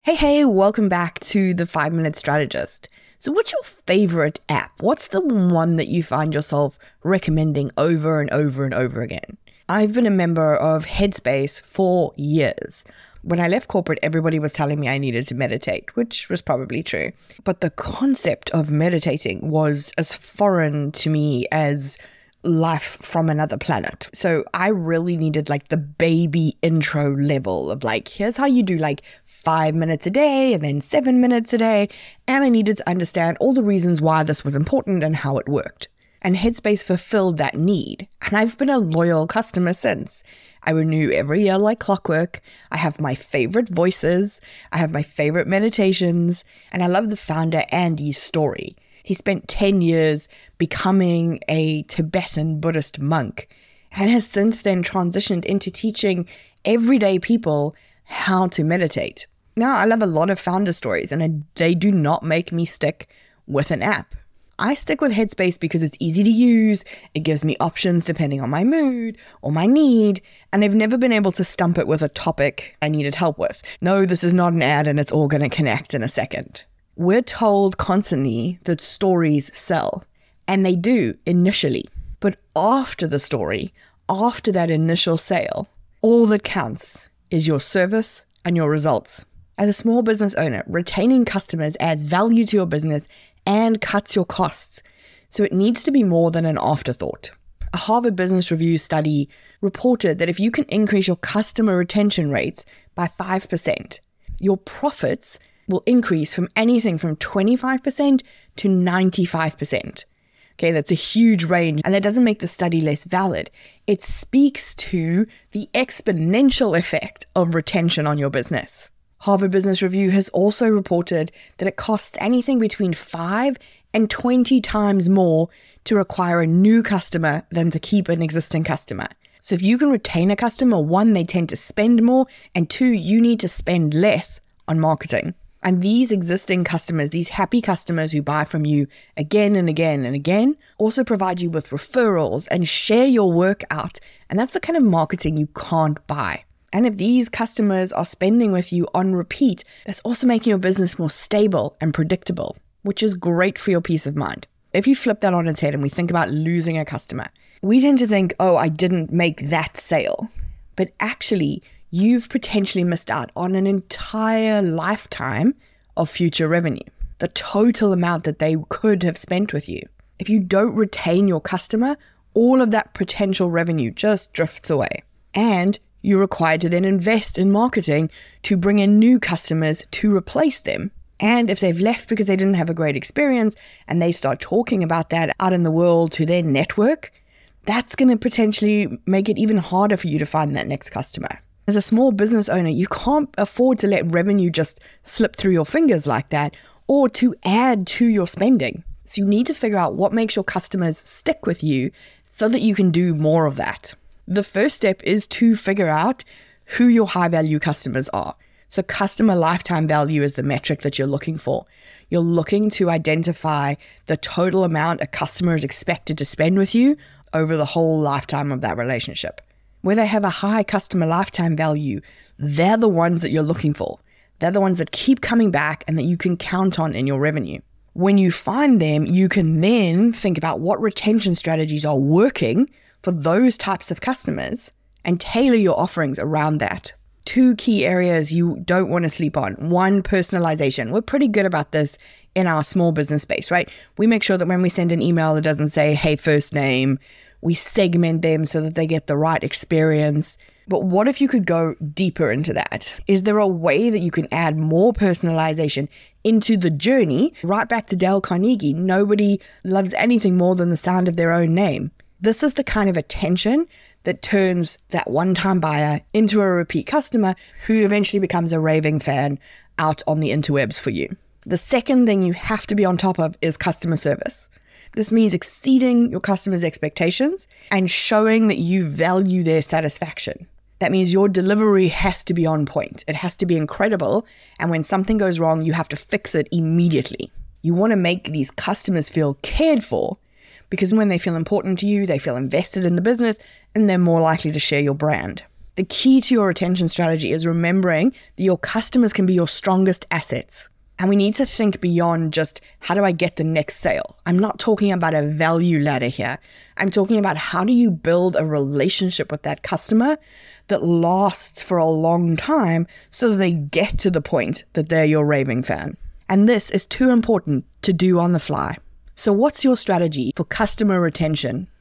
Hey, welcome back to the 5 Minute Strategist. So what's your favorite app? What's the one that you find yourself recommending over and over and over again? I've been a member of Headspace for years. When I left corporate, everybody was telling me I needed to meditate, which was probably true. But the concept of meditating was as foreign to me as life from another planet. So I really needed the baby intro level of here's how you do 5 minutes a day and then 7 minutes a day. And I needed to understand all the reasons why this was important and how it worked. And Headspace fulfilled that need. And I've been a loyal customer since. I renew every year like clockwork. I have my favorite voices. I have my favorite meditations. And I love the founder Andy's story. He spent 10 years becoming a Tibetan Buddhist monk and has since then transitioned into teaching everyday people how to meditate. Now, I love a lot of founder stories and they do not make me stick with an app. I stick with Headspace because it's easy to use, it gives me options depending on my mood or my need, and I've never been able to stump it with a topic I needed help with. No, this is not an ad and it's all going to connect in a second. We're told constantly that stories sell, and they do initially. But after the story, after that initial sale, all that counts is your service and your results. As a small business owner, retaining customers adds value to your business and cuts your costs. So it needs to be more than an afterthought. A Harvard Business Review study reported that if you can increase your customer retention rates by 5%, your profits will increase from anything from 25% to 95%. Okay, that's a huge range, and that doesn't make the study less valid. It speaks to the exponential effect of retention on your business. Harvard Business Review has also reported that it costs anything between 5 and 20 times more to acquire a new customer than to keep an existing customer. So if you can retain a customer, 1, they tend to spend more, and 2, you need to spend less on marketing. And these existing customers, these happy customers who buy from you again and again and again, also provide you with referrals and share your work out. And that's the kind of marketing you can't buy. And if these customers are spending with you on repeat, that's also making your business more stable and predictable, which is great for your peace of mind. If you flip that on its head and we think about losing a customer, we tend to think, oh, I didn't make that sale. But actually, you've potentially missed out on an entire lifetime of future revenue, the total amount that they could have spent with you. If you don't retain your customer, all of that potential revenue just drifts away. And you're required to then invest in marketing to bring in new customers to replace them. And if they've left because they didn't have a great experience and they start talking about that out in the world to their network, that's going to potentially make it even harder for you to find that next customer. As a small business owner, you can't afford to let revenue just slip through your fingers like that or to add to your spending. So you need to figure out what makes your customers stick with you so that you can do more of that. The first step is to figure out who your high-value customers are. So customer lifetime value is the metric that you're looking for. You're looking to identify the total amount a customer is expected to spend with you over the whole lifetime of that relationship. Where they have a high customer lifetime value, they're the ones that you're looking for. They're the ones that keep coming back and that you can count on in your revenue. When you find them, you can then think about what retention strategies are working for those types of customers and tailor your offerings around that. 2 key areas you don't want to sleep on. 1, personalization. We're pretty good about this in our small business space, right? We make sure that when we send an email, it doesn't say, hey, first name. We segment them so that they get the right experience. But what if you could go deeper into that? Is there a way that you can add more personalization into the journey? Right back to Dale Carnegie, nobody loves anything more than the sound of their own name. This is the kind of attention that turns that one-time buyer into a repeat customer who eventually becomes a raving fan out on the interwebs for you. The second thing you have to be on top of is customer service. This means exceeding your customers' expectations and showing that you value their satisfaction. That means your delivery has to be on point. It has to be incredible. And when something goes wrong, you have to fix it immediately. You want to make these customers feel cared for because when they feel important to you, they feel invested in the business and they're more likely to share your brand. The key to your retention strategy is remembering that your customers can be your strongest assets. And we need to think beyond just, how do I get the next sale? I'm not talking about a value ladder here. I'm talking about, how do you build a relationship with that customer that lasts for a long time so that they get to the point that they're your raving fan. And this is too important to do on the fly. So what's your strategy for customer retention?